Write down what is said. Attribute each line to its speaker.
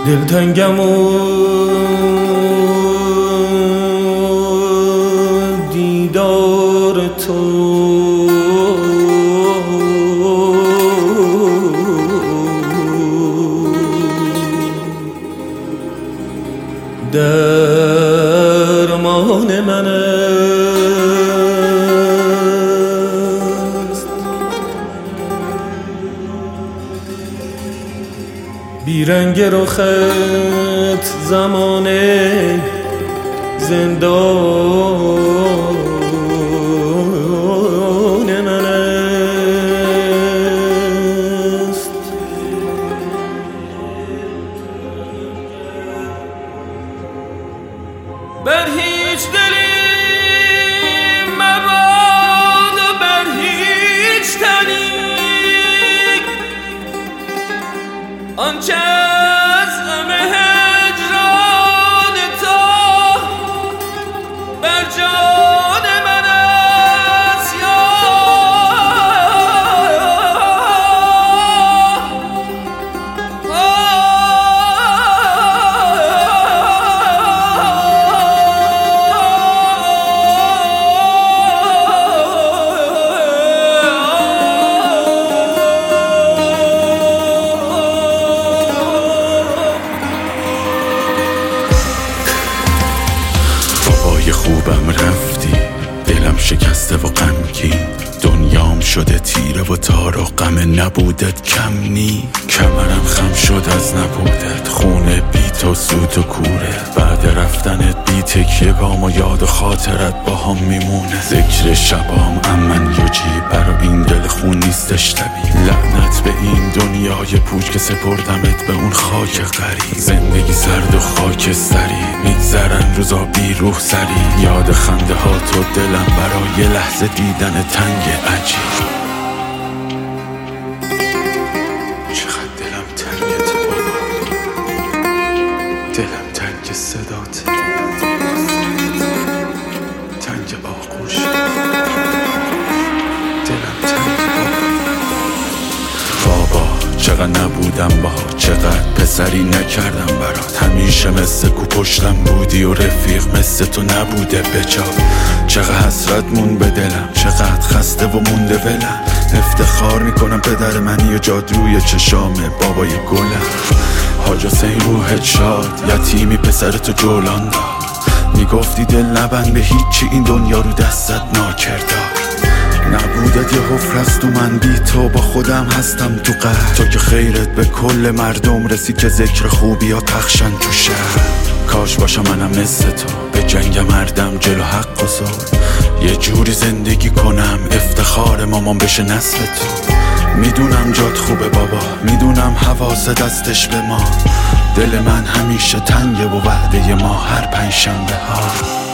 Speaker 1: دلتنگم و دیدار تو درمان من است. بیرنگ رخت زمانه زندان من است. بر هیچ دلی مباد و بر هیچ تنی آنچه از غم هجران تو بر جان من است. یا
Speaker 2: خوبم رفتی، دلم شکسته و غمگین، دنیام شده تیره و تار و غم نبودت کم نی. کمرم خم شد از نبودت، خونه بی تو سوت و کوره، بعد رفتنت بی تکیه گام و یاد و خاطرت با هم میمونه. ذکر شبام امن یوجی برا این دل خون نیستش طبیعی. لعنت به این دنیای پوچ که سپردمت به اون خاک غریب. زندگی سرد و خاکستری، میگذرن روزا بی روح سری. یاد خنده ها تو دلم برای لحظه دیدن تنگ عجیب. چقدر دلم تنگت بابا، دلم تنگ صدات، تنگ آغوش، دلم تنگ بابا. چقدر نبودم با، چقدر پسری نکردم برات. همیشه مثل کو پشتم بودی و رفیق مثل تو نبوده بجا. چقدر حسرت مون به دلم، چقدر خسته و مونده ولم. افتخار میکنم پدر منی و جاد روی چشامه بابای گلم. حاج حسین روحت شاد، یتیمی پسر تو جولان داد. میگفتی دل نبند به هیچی، این دنیا رو دستت ناکرداد. نبودت یه حفرست و من بی تو با خودم هستم تو قهر. تو که خیرت به کل مردم رسید که ذکر خوبی ها پخشن تو شهر. کاش باشم منم مثل تو، به جنگ مردم جلو حق و زور. یه جوری زندگی کنم افتخار مامان بشه نسل تو. میدونم جات خوبه بابا، میدونم حواس دستش به ما. دل من همیشه تنگه و وعده ما هر پنجشنبه ها.